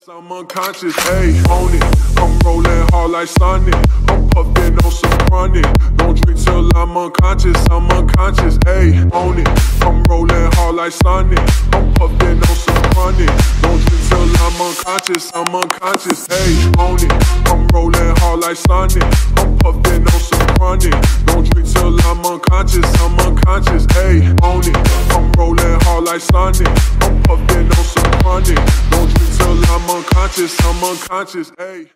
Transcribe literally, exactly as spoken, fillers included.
I'm unconscious, ayy, on it. I'm rolling hard like Sonic. I'm puffing on some chronic. Don't drink till I'm unconscious. I'm unconscious, ayy, on it. I'm rolling hard like Sonic. I'm puffing on some chronic. Don't drink till I'm unconscious. I'm unconscious, ayy, on it. I'm rolling hard like Sonic. I'm puffing on some chronic. Don't drink till I'm unconscious. I'm unconscious, ayy, on it. I'm rolling hard like Sonic. I'm puffing on some chronic. Don't drink till I'm unconscious, I'm unconscious, ayy.